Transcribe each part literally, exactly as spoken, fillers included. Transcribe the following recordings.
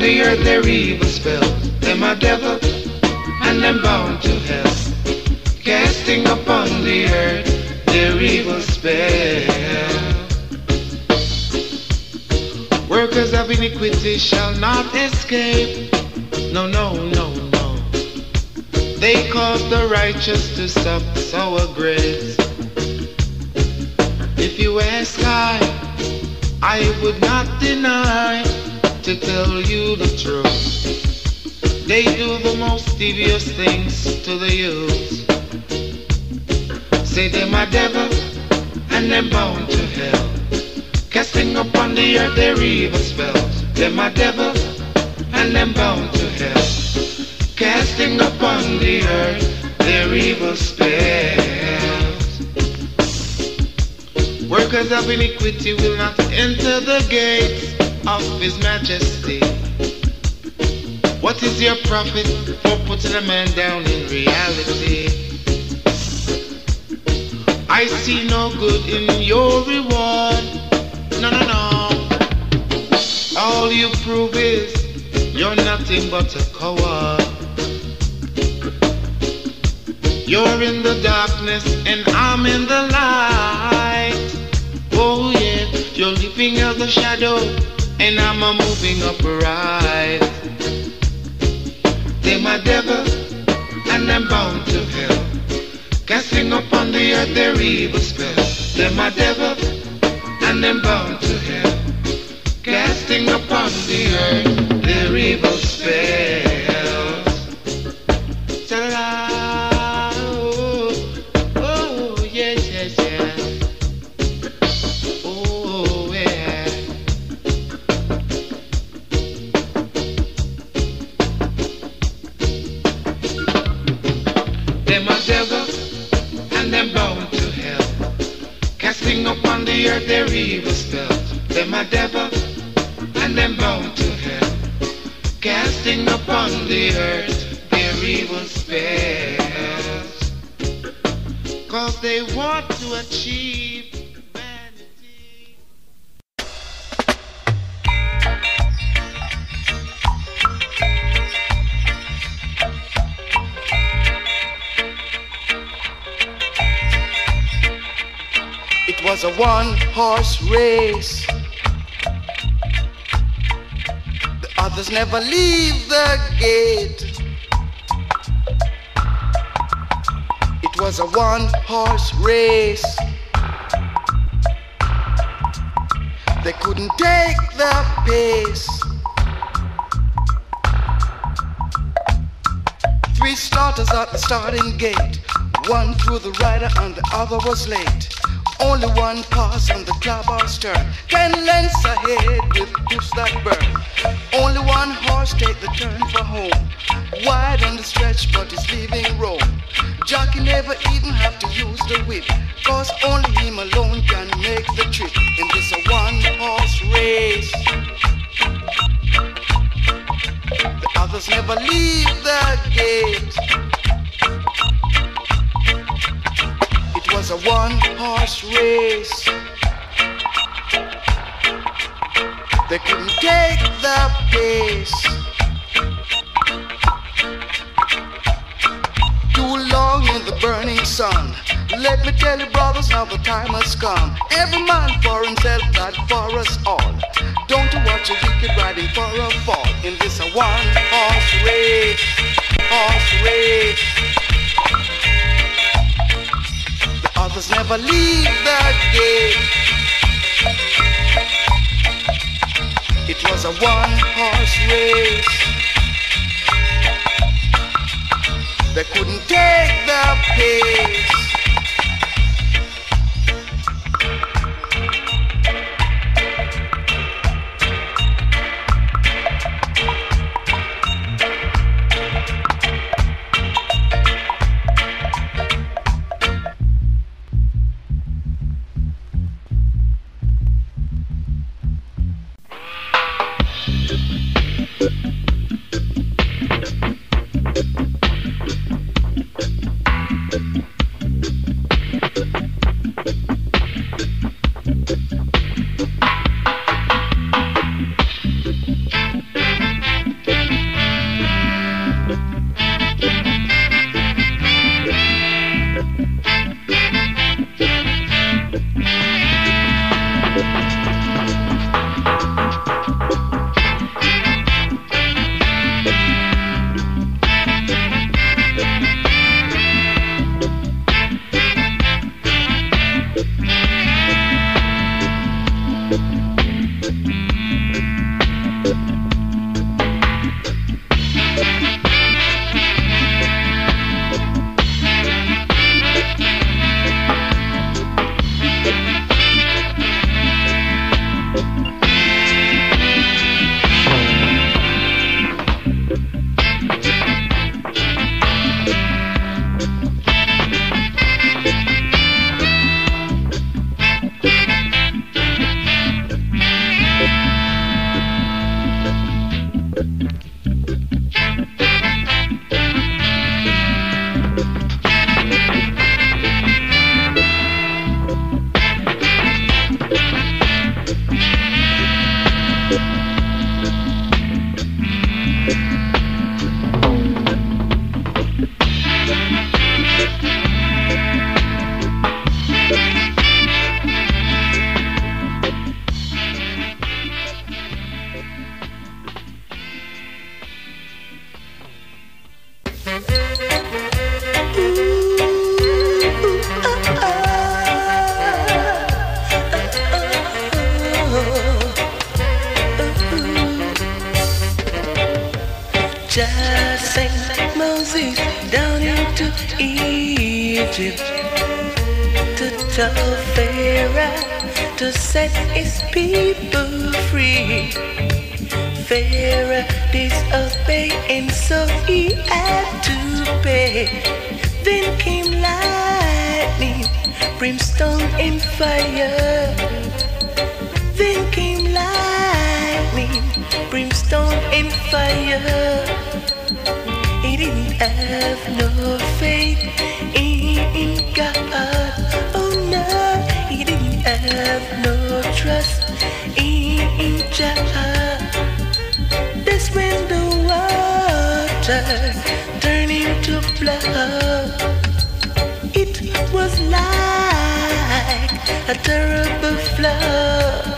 the earth their evil spells. Them a devil and them bound to hell, casting upon the earth their evil spell. Workers of iniquity shall not escape. No, no, no, no. They cause the righteous to suck sour grapes. If you ask I, I would not deny to tell you the truth. They do the most devious things to the youth. Say them a devil and them bound to hell, casting upon the earth their evil spells. Them a devil and them bound to hell, casting upon the earth their evil spells. Workers of iniquity will not enter the gates of His Majesty. What is your profit for putting a man down in reality? I see no good in your reward. No, no, no. All you prove is you're nothing but a coward. You're in the darkness and I'm in the light. Oh yeah, you're living out the shadow and I'm a moving upright. Them a devil and them bound to hell, casting upon the earth their evil spell. Them a devil and them bound to hell, casting upon the earth their evil spells. Ta-da-da, oh, oh, yes, yes, yes. Oh, yeah. Them a devil and them bound to hell, casting upon the earth their evil spells. Them a devil and them bound to hell, casting upon the earth their evil spells. Cause they want to achieve vanity. It was a one-horse race. The others never leave the gate. It was a one-horse race. They couldn't take the pace. Three starters at the starting gate. One threw the rider and the other was late. Only one pass on the clubhouse stern. Ten lengths ahead with push that burn. Only one horse take the turn for home. Wide on the stretch but he's leaving Rome. Jockey never even have to use the whip, cause only him alone can make the trip in this a one horse race. The others never leave the gate. It was a one-horse race. They couldn't take the pace. Too long in the burning sun. Let me tell you, brothers, now the time has come. Every man for himself, not for us all. Don't you watch a wicked riding for a fall in this a one-horse race, horse race. Others never leave the gate. It was a one-horse race. They couldn't take the pace. Just sent Moses down into Egypt to tell Pharaoh to set his people free. Pharaoh disobeyed, so he had to pay. Then came lightning, brimstone and fire. Then came lightning, brimstone and fire. He didn't have no faith in God. Oh no, he didn't have no trust in Jah. That's when the water turned into blood. It was like a terrible flood.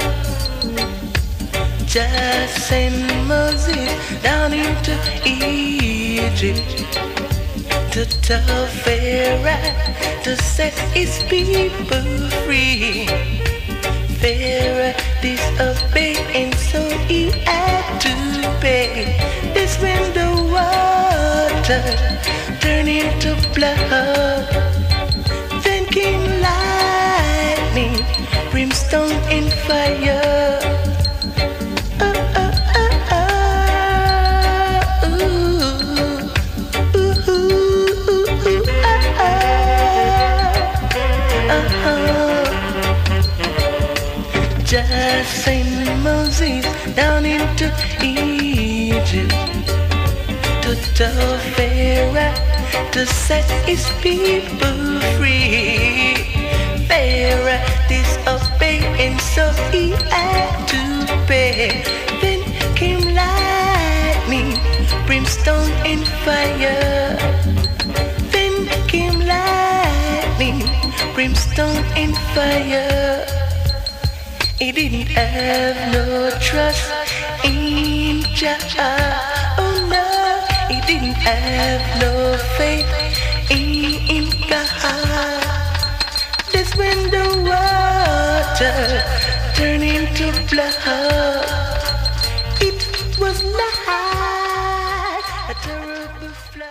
Just send Moses down into Egypt to tell Pharaoh to set his people free. Pharaoh disobeyed, and so he had to pay. This when the water turned into blood. Then came lightning, brimstone and fire. Just send Moses down into Egypt to tell Pharaoh to set his people free. Pharaoh disobeyed, and so he had to pay. Then came lightning, brimstone and fire. Then came lightning, brimstone and fire. He didn't have no trust in Jah. Oh no, he didn't have no faith in God. That's when the water turned into blood. It was like a terrible flood.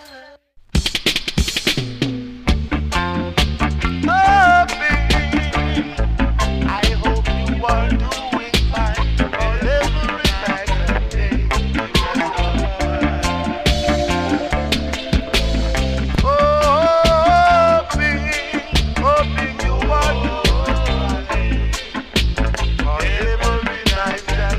Every night.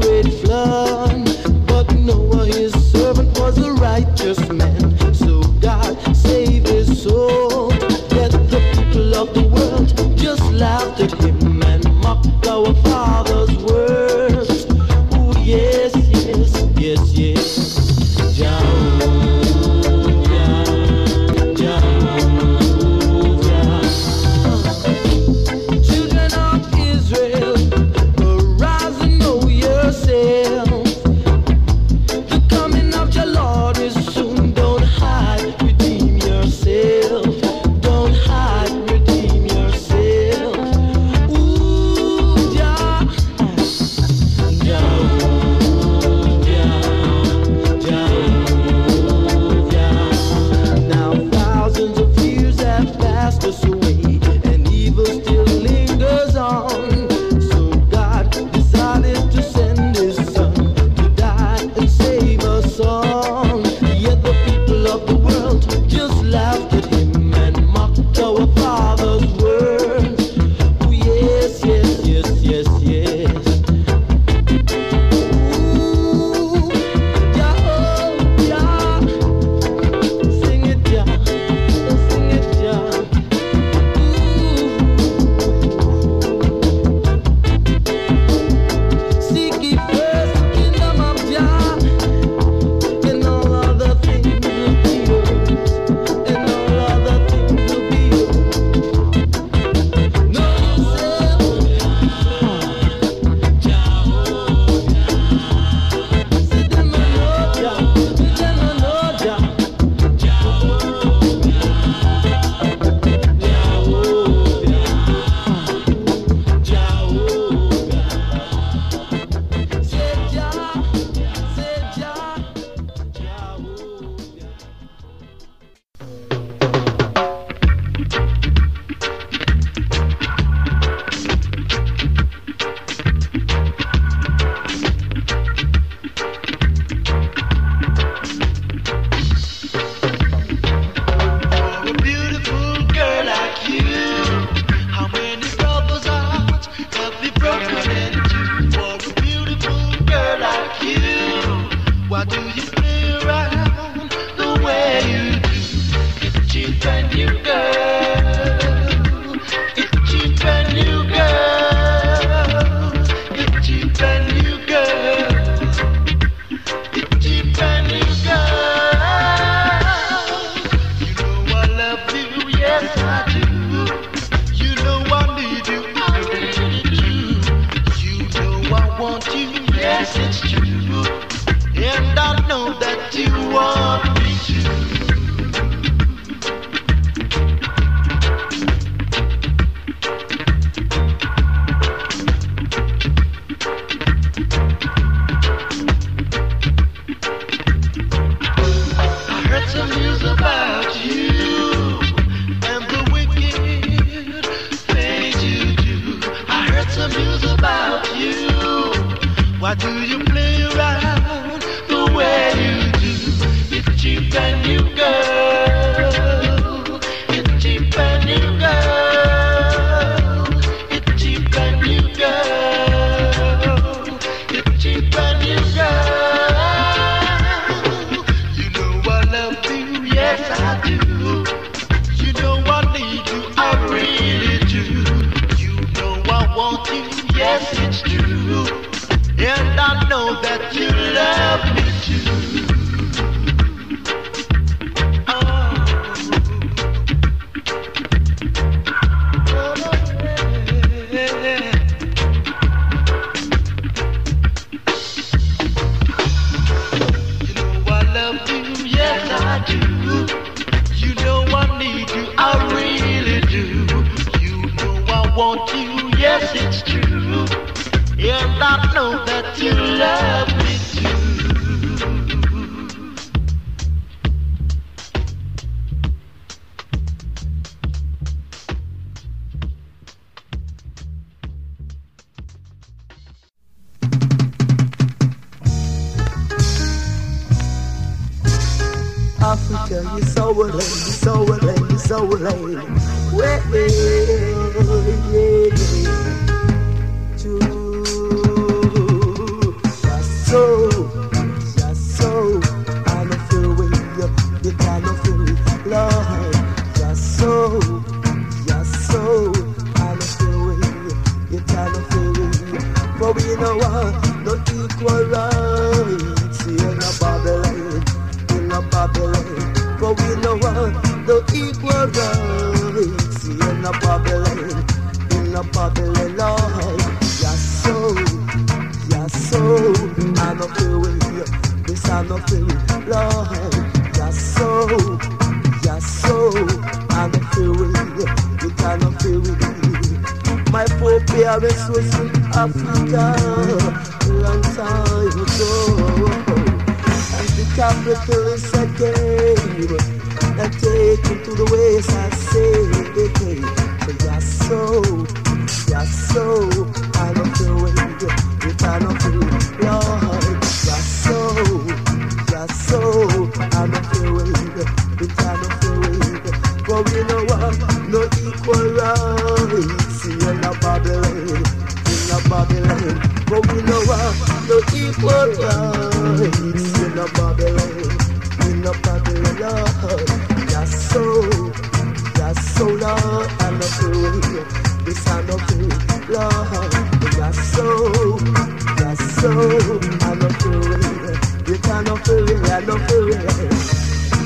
great flood. But Noah, his servant, was a righteous man. So God saved his soul. Yet the people of the world just laughed at him and mocked our Father's words. Oh yes, yes, yes, yes. Africa, you're so late, you're so late, you're so late. Well, yeah, yeah. so, just so. I don't feel with you, you cannot feel it, Lord. Just so, just so. I don't feel with you, you cannot feel with you. But we know what, no equal rights in a Babylon, in a Babylon. But we know what, no equal rights in a Babylon, in a Babylon, Lord. Just so, just so. I don't feel with you, this I don't feel with, Lord. Just so, just so. I don't feel with you, you cannot feel with me. My poor parents was in Africa long time ago, and the capital is a game that take me to the ways I say. Just so, just so. I don't feel with you, you cannot feel with, Lord. Just so, just so. I don't feel with you, you cannot feel with you. But we know what, no equal rights in a Babylon, in a Babylon. But we know what, no equal rights in a Babylon, in a Babylon, Lord. Just so, just so, Lord. I don't feel with you, this I don't feel, Lord. Just so, just so. I don't feel with you, you cannot feel with me, I don't feel with you.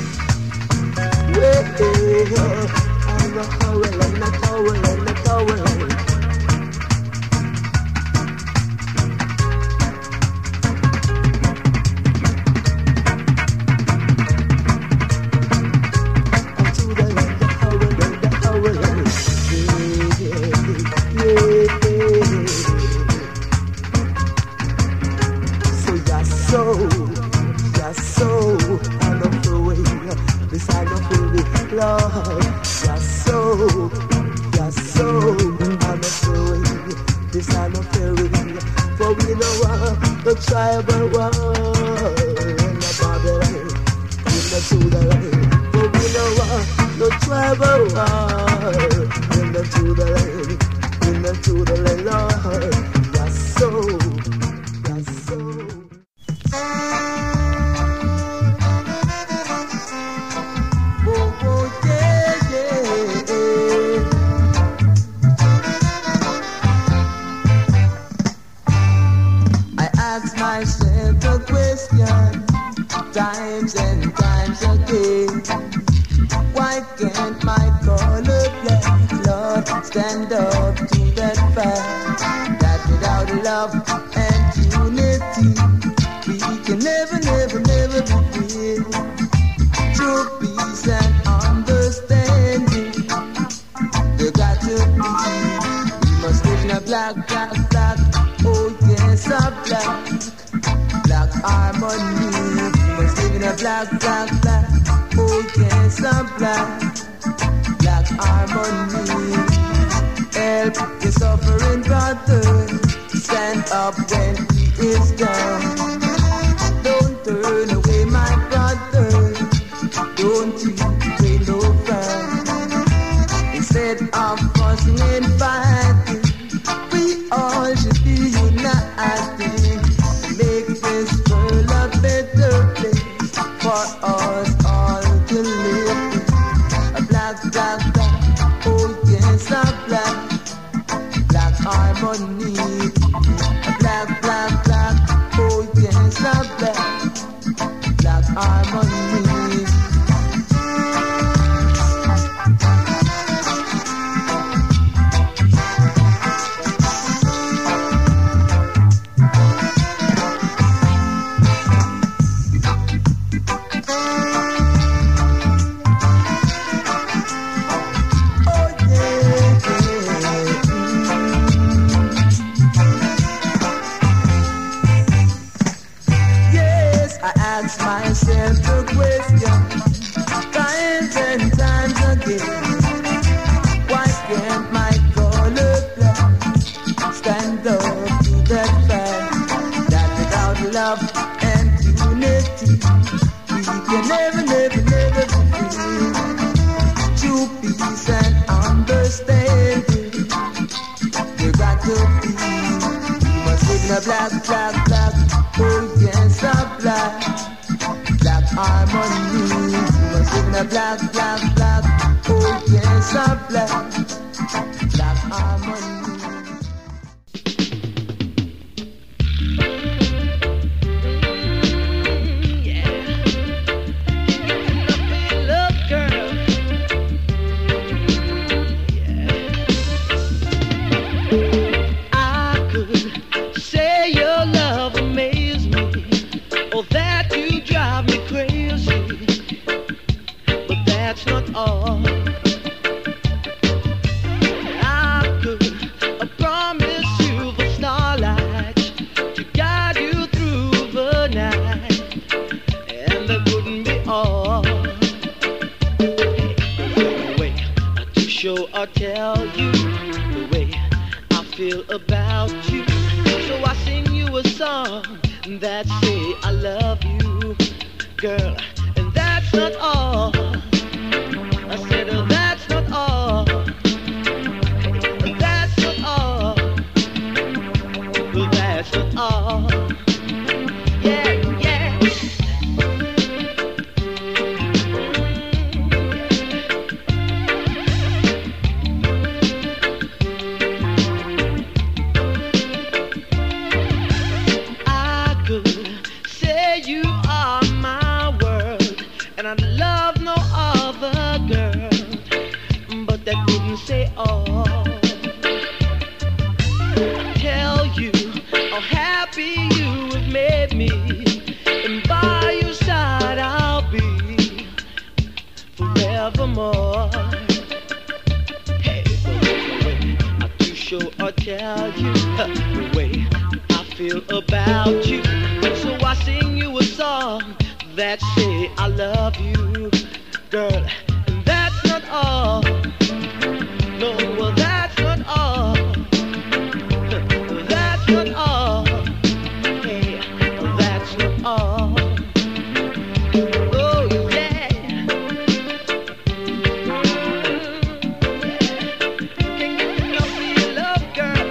Yeah, I'm not howling, I'm not howling, I'm not howling. I'm to the land, the howling, the howling. Yeah, yeah. So just so, just so. I don't feel with this I don't feel it, Lord. Just so, just so. I don't feel it, this I don't feel it. For we know what, the tribal war in the Babylon, in the Judah. For we know what, the tribal war in the Judah, in the Judah, Lord. Just so, just so. Myself a question, times and times again. Why can't my color black Lord stand up to that fact that without love and unity we can never, never, never be free? True peace and understanding there got to be. We must live in a black, black, black. Oh yes, a black. Black harmony, we must live in a black, black, black. Oh yes, a black, black harmony. Help the suffering brother, stand up when he is down. Don't turn away, my brother, don't you pay no frown. Instead of fussing and fighting, we all should be united. Make this world a better place for us all to live in. A black, black, black, oh yes, a black, black harmony. A black, black, black, oh yes, a black, black harmony. Myself the question, times and times again. Why can't my color black stand up to that fact that without love and unity we can never, never, never be free? True peace and understanding there got to be. We must live in a black, black, black, oh yeah. black, black, black. Oh yes, I'm black. Black harmony. Or tell you the way I feel about you. So I sing you a song that say I love you, girl. And that's not all. I said, oh, that's not all. That's not all. That's not all. Yeah, yeah. Say all. Tell you how happy you have made me, and by your side I'll be forevermore. Hey, but the way I do show or tell you the way I feel about you. So I sing you a song that say I love you, girl, and that's not all. No, well, that's not all. That's not all. Hey, that's not all. Oh, yeah. Can you enough of your love, girl?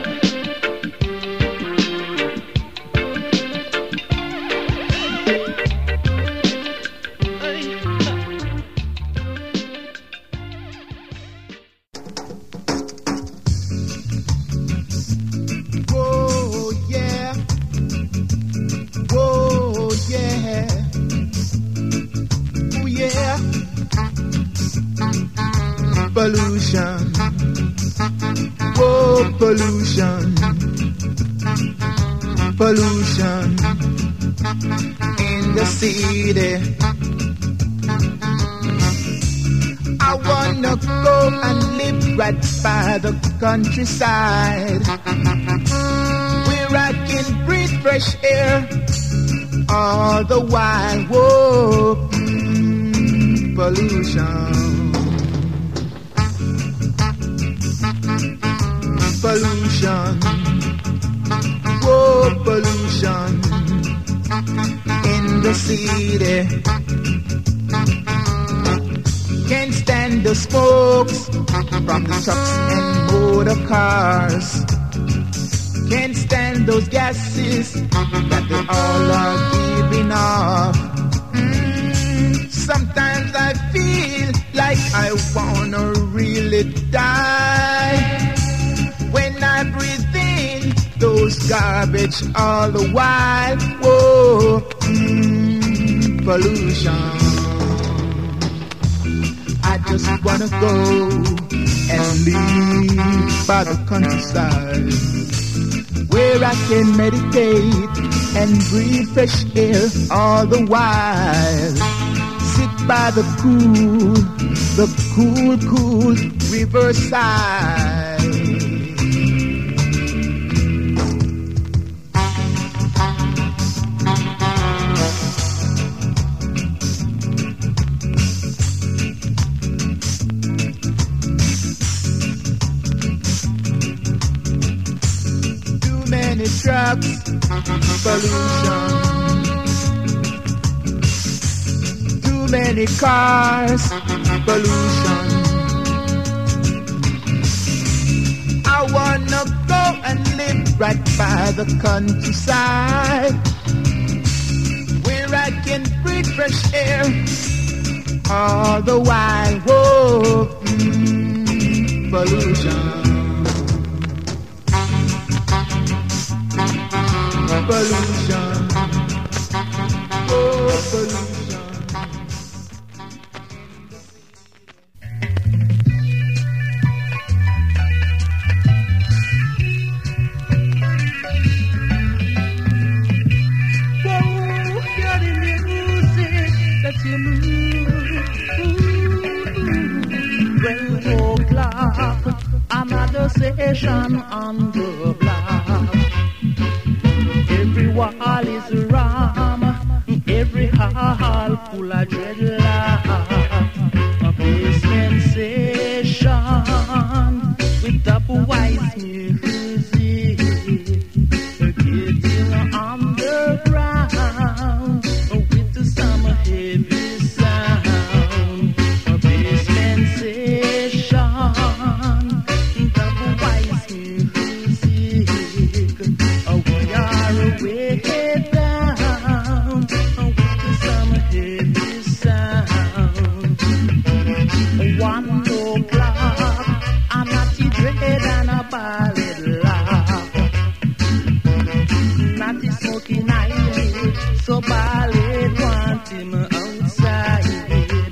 Pollution, whoa, pollution, pollution in the city. I wanna go and live right by the countryside, where I can breathe fresh air all the while. Whoa, mm, pollution. Pollution, whoa, pollution in the city. Can't stand the smokes from the trucks and motor cars. Can't stand those gases that they all are giving off. Mm, sometimes I feel like I wanna really die when I breathe in those garbage all the while. Whoa, mm, pollution. I just wanna go and live by the countryside, where I can meditate and breathe fresh air all the while. Sit by the cool, the cool, cool riverside. Trucks, pollution. Too many cars, pollution. I wanna go and live right by the countryside, where I can breathe fresh air all the while. Whoa, mm, pollution. Pollution. Oh, pollution. Another session on the block. Every wall is ram, every hall full of dreadlock. A basement session with double wise music, getting underground with the summer heavy sound. A basement session. So ballad want him outside.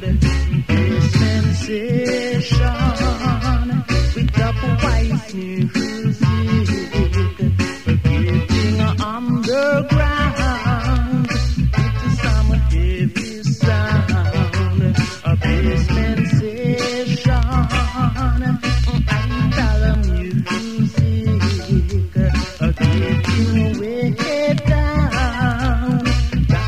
Sensation with double wise music, getting underground with some heavy sound. A basement session, I tell music, getting way down.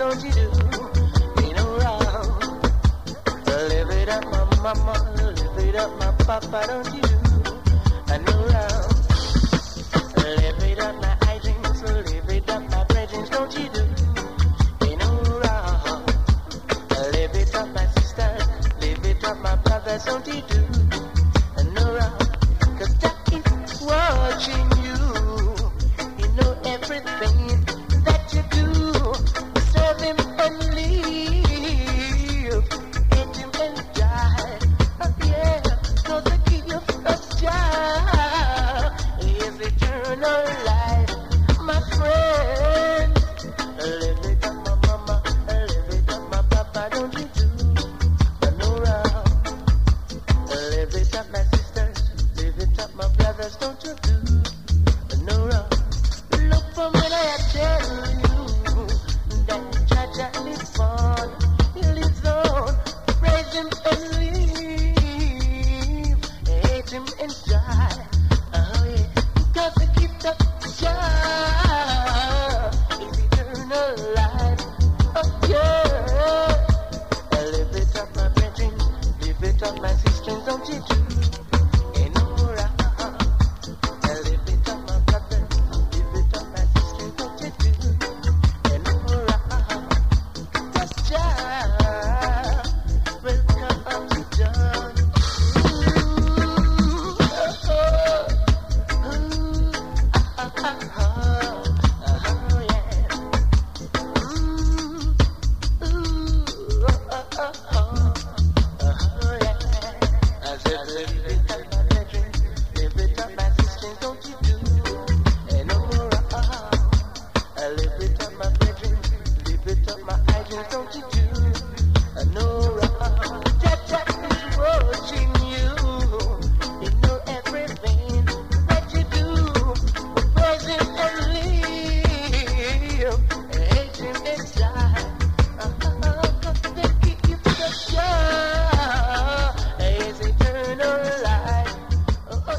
don't you do? Ain't no wrong. Live it up, my mama, live it up, my papa, don't you do? I know wrong. Live it up, my eye dreams, live it up, my brethren, don't you do? Ain't no wrong. Live it up, my sisters, live it up, my brothers, don't you do? I know wrong. Cause that is watching you. You know everything that you do. Serve him and leave. Hate him and die. Oh yeah, cause I give you a job. Is eternal life, my friend. Live it up, my mama. Live it up, my papa. Don't you do? I know wrong. Live it up, my sisters. Live it up, my brothers. Don't you do? I know wrong. Look for me, I tell you that Jaja lives on. He lives on. Praise him and live. Hate him and die. Oh yeah, because the gift of Jah is eternal life. Oh yeah. Live it up, my brethren. Live it up, my sisters. Don't you do? Ain't no wrong. Live it up, my brother. Live it up, my sisters. Don't you do? Ain't no wrong. Cause Jah will come up to dawn. Don't you do? I know wrong. That that is watching you. You know everything that you do. Praise him and live. Hate him and die. Uh-huh. Cause they keep you the joy. Is eternal life. Oh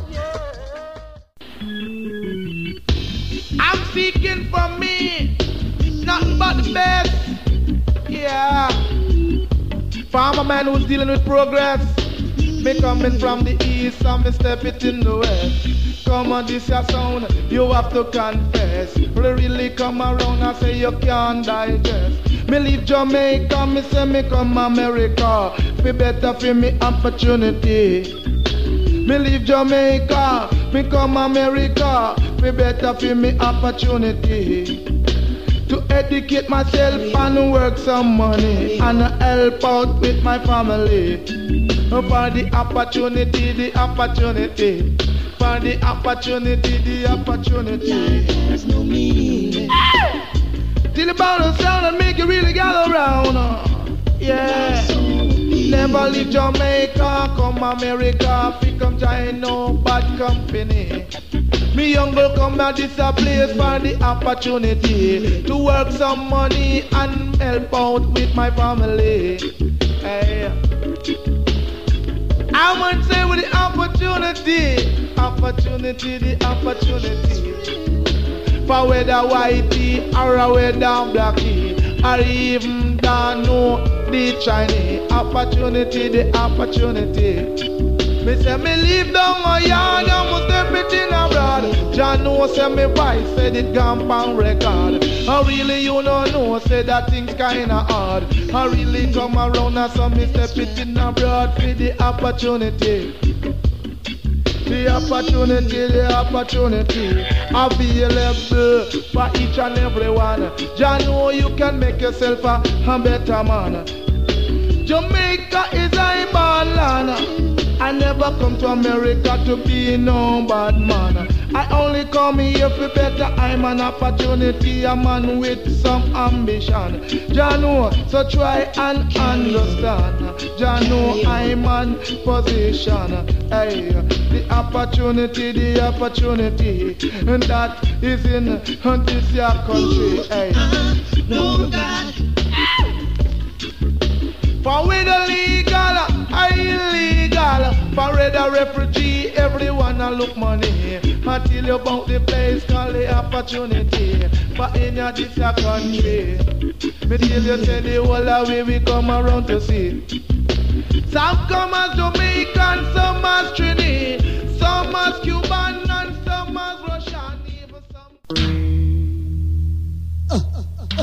yeah. I'm seeking for me nothing but the best. Yeah. Farmer man who's dealing with progress. Me coming from the east and me step it in the west. Come on, this your sound, you have to confess. Really come around and say you can't digest. Me leave Jamaica, me say me come America. Be better for me opportunity. Me leave Jamaica, me come America. Be better for me opportunity. To educate myself and work some money and help out with my family. For the opportunity, the opportunity. For the opportunity, the opportunity. There's no meaning. Till the bottle sound and make you really gather around. Yeah. Never leave Jamaica, come America. Fi come join no bad company. Me young girl come at this a place for the opportunity to work some money and help out with my family. Hey. I want to say with the opportunity, opportunity, the opportunity. For whether whitey or whether blackie, or even down no the Chinese. Opportunity, the opportunity. Me say me leave down my yard, I must step it in abroad. John know say me voice said it gone on record. I really you don't know say that things kinda hard. I really come around and so me step it in abroad for the opportunity. The opportunity, the opportunity available for each and every one. John know you can make yourself a, a better man. Jamaica is a born land. I never come to America to be no bad man. I only come here for better. I'm an opportunity, a man with some ambition. Jano, so try and understand. Jano, I'm in position. Hey, the opportunity, the opportunity, and that is in this your country. Hey, no God. For with the legal, I illegal. For the refugee, everyone a look money. I tell you about the place called the opportunity for in your this your country. Me tell you say the whole of way we come around to see. Some come as Jamaican, some as Trini, some as Cuban and some as Russian, even some. Uh, uh, uh.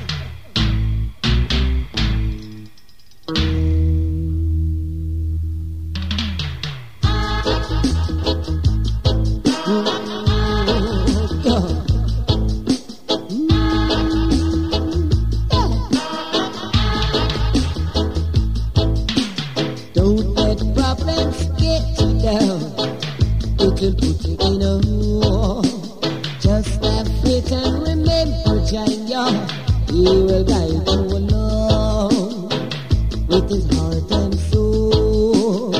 He will guide you along with his heart and soul.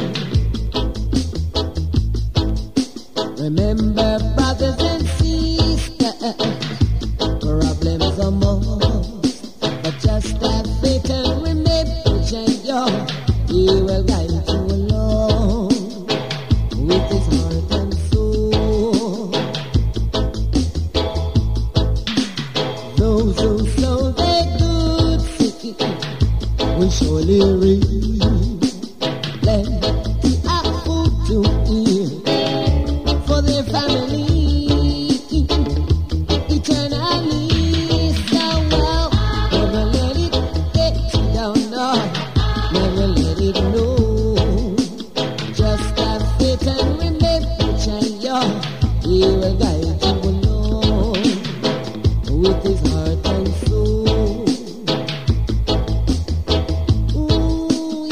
Remember, brothers and sisters, problems are most, but just have faith and remember, Jah, He will guide you along with his heart and soul. Those who sow their good seed will surely reap plenty of food to eat for their family eternally. So well, never let it get you down, no, never let it know. Just have faith and remember, Jah, He will guide you along with his heart and soul. Ooh,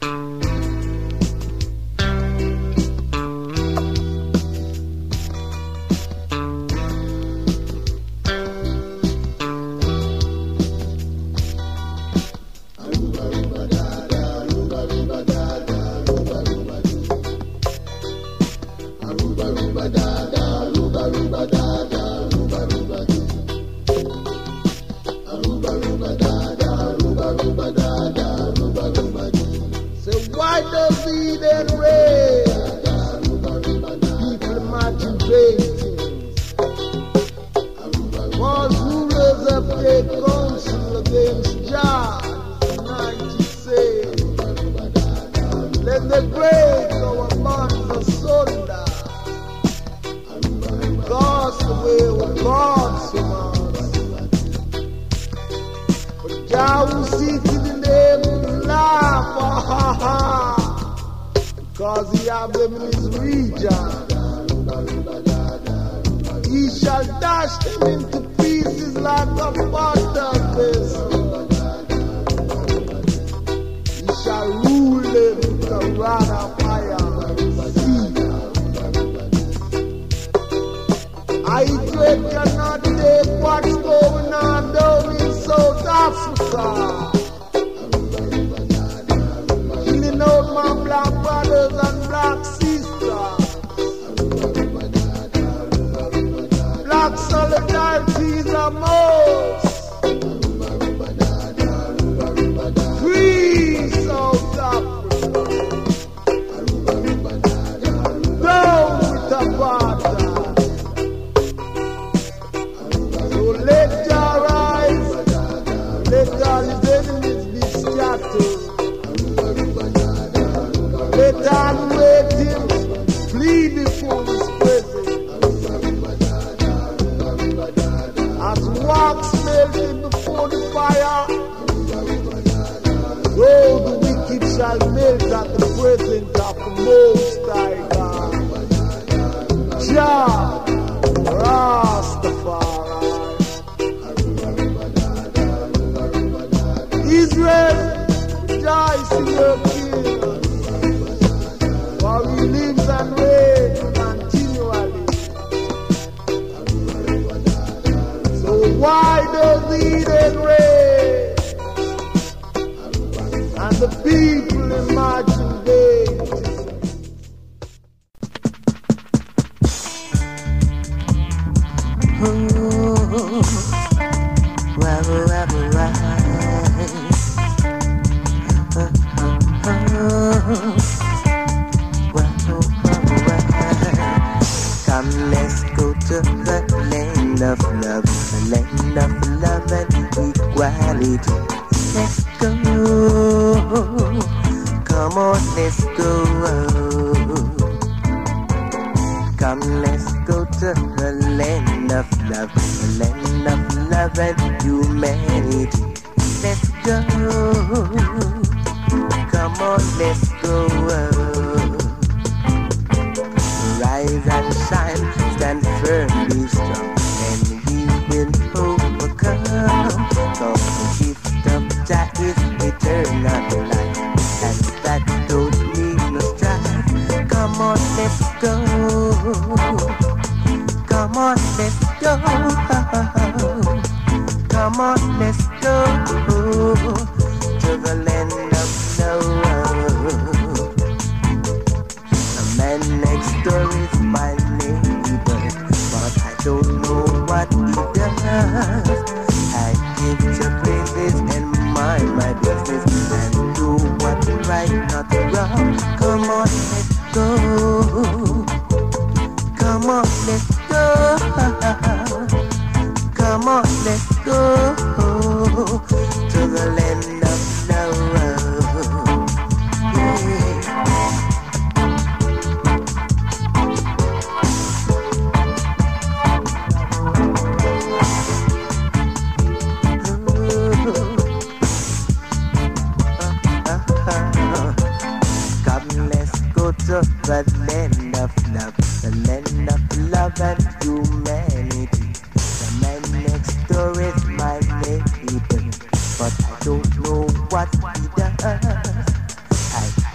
But I don't know what he does. I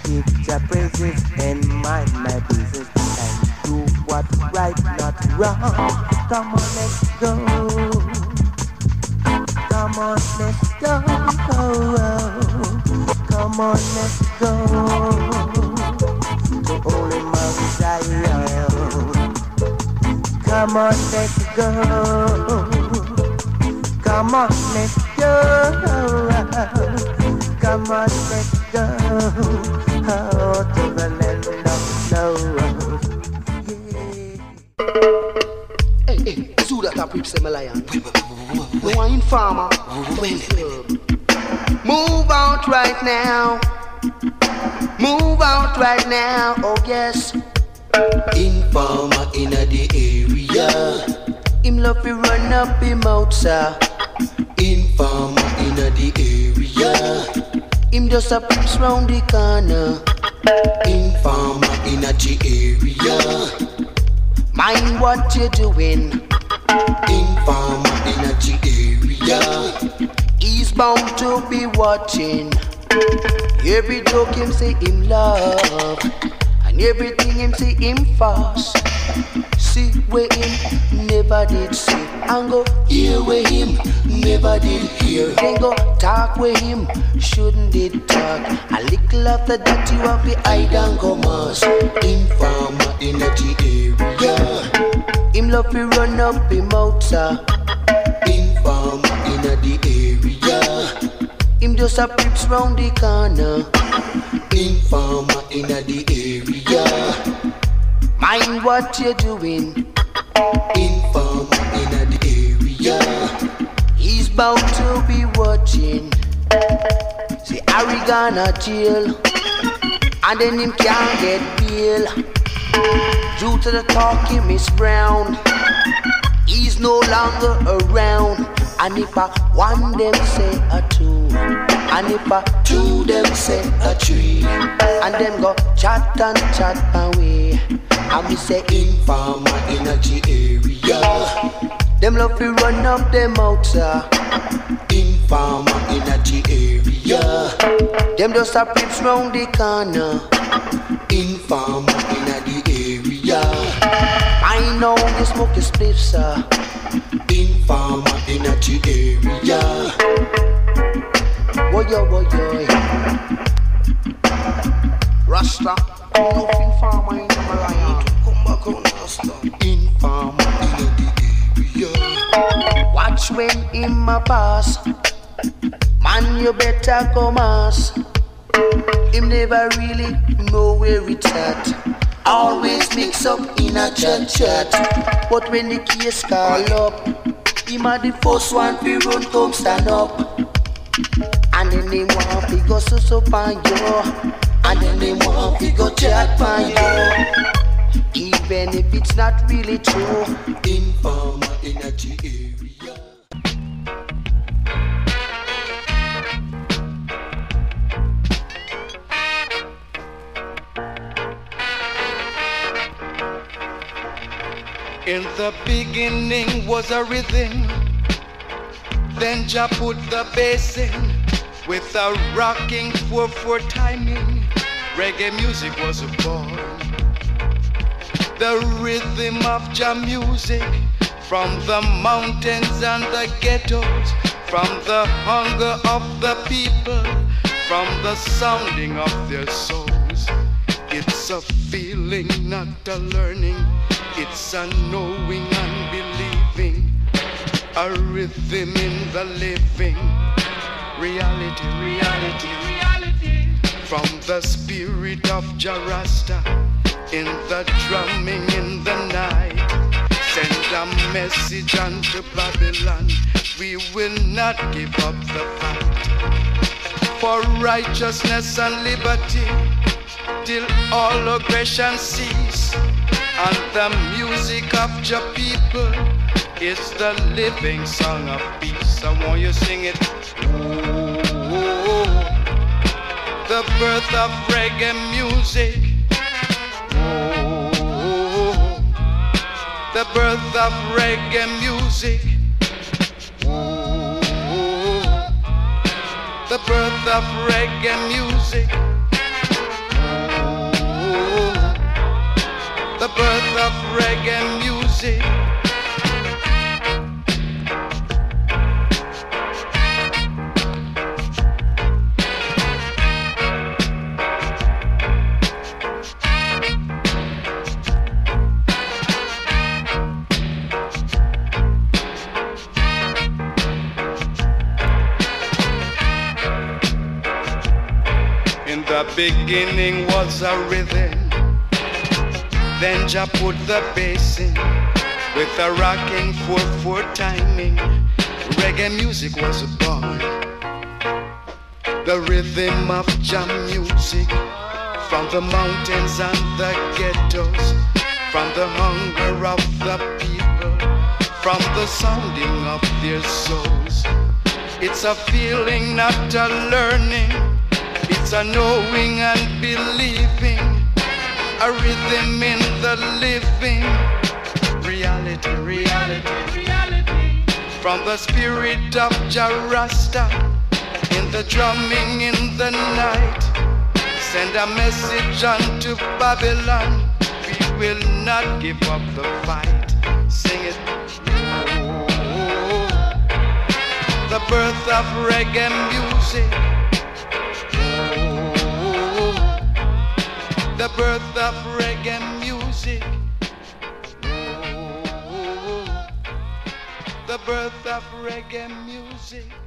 not wrong. Come on, let's go. Come on, let's go. Come on, let's go to Holy Mount Zion. Come on, let's go. Come on, let's go. Come on, let's go oh, to the land of snow. Yeah. Hey, hey, do that up with some lion. No one informer. Move out right now. Move out right now. Oh yes. Informer in the area. Him love to run up him out, sir. Informer in the area. Him just a peeps round the corner. Informer in the area. Mind what you're doing. Informer in the area. He's bound to be watching. Every joke him say him love, and everything him say him fast. See where him never did see, and go hear where him never did hear. Then go talk where him shouldn't did talk. A little after that you have the hide and go mass. Informer in the area. Him love to run up him out, sir. Informer in the area. Him just a peeps round the corner. Informer in the area. Mind what you're doing. Informer in the area. He's bound to be watching. See Harry gonna jail, and then him can't get bail. Due to the talking Miss Brown, he's no longer around. And if I one them say a two, and if I two them say a three, and them go chat and chat away, and me say informer in a G area. Them love to run up them out, sir. Informer in a G area. Them just a peeps round the corner. Informer in a the area. I know they smoke the spliff, sir. Informer in a G area. Woyo woyo. Rasta, no informer in the Malaya. Come back on Rasta. Informer in the area. Watch when him a pass. Man, you better come ask. Him never really know where it's at. Always mix up in a chat chat. But when the case call up, him a the first one fi run come stand up. And then him want fi go sus up on you. And then him want fi go chat on you. Even if it's not really true. Informer in a G area. In the beginning was a rhythm, then Jah put the bass in with a rocking four four timing. Reggae music was born. The rhythm of Jah music, from the mountains and the ghettos, from the hunger of the people, from the sounding of their souls. It's a feeling, not a learning. It's a knowing and believing, a rhythm in the living. Reality, reality, reality. From the spirit of Jah Rasta, in the drumming in the night. Send a message unto Babylon, we will not give up the fight. For righteousness and liberty, till all aggression cease. And the music of Jah people is the living song of peace. I want you to sing it. Ooh, the birth of reggae music. Ooh, the birth of reggae music. Ooh, the birth of reggae music. The birth of reggae music. music. In the beginning was a rhythm, then Jah put the bass in with a rocking four four timing. Reggae music was born, the rhythm of Jah music, from the mountains and the ghettos, from the hunger of the people, from the sounding of their souls. It's a feeling, not a learning. It's a knowing and believing, a rhythm in the living. Reality, reality, reality. From the spirit of Jah Rasta, in the drumming in the night. Send a message unto Babylon, we will not give up the fight. Sing it. Oh, the birth of reggae music. The birth of reggae music. Oh, the birth of reggae music.